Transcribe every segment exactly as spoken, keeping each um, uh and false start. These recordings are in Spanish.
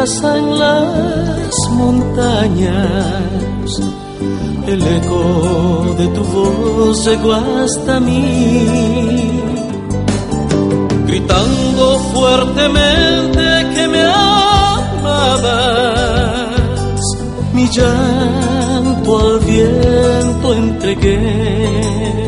casa en las montañas, el eco de tu voz llegó hasta mí, gritando fuertemente que me amabas. Mi llanto al viento entregué.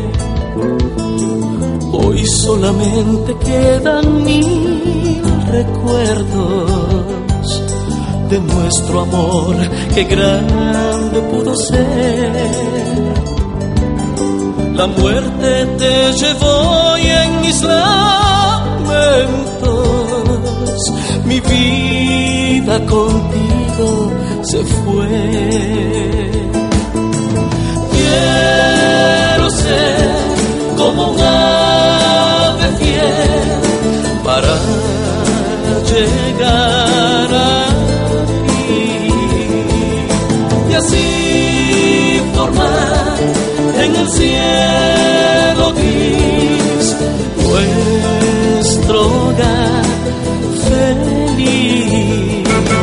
Hoy solamente quedan mil recuerdos de nuestro amor, que grande pudo ser. La muerte te llevó y en mis lamentos mi vida contigo se fue. Quiero ser como un ave fiel para llegar a ti y así formar en el cielo gris nuestro hogar feliz.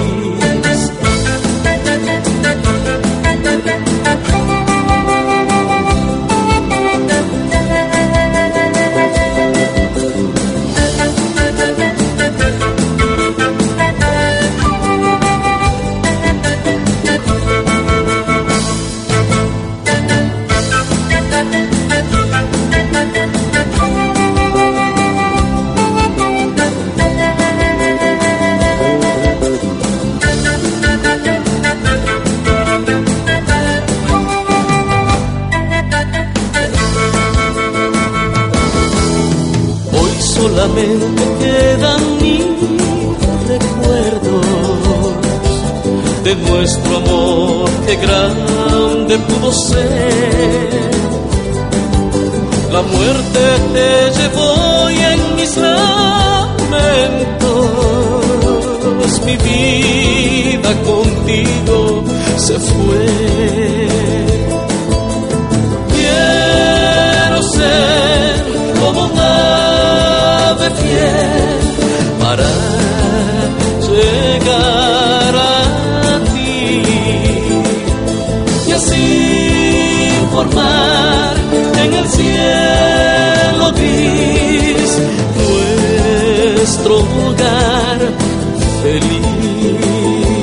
Solamente quedan mil recuerdos de nuestro amor, que grande pudo ser. La muerte te llevó y en mis lamentos mi vida contigo se fue. Quiero ser como un fiel para llegar a ti y así formar en el cielo gris nuestro hogar feliz.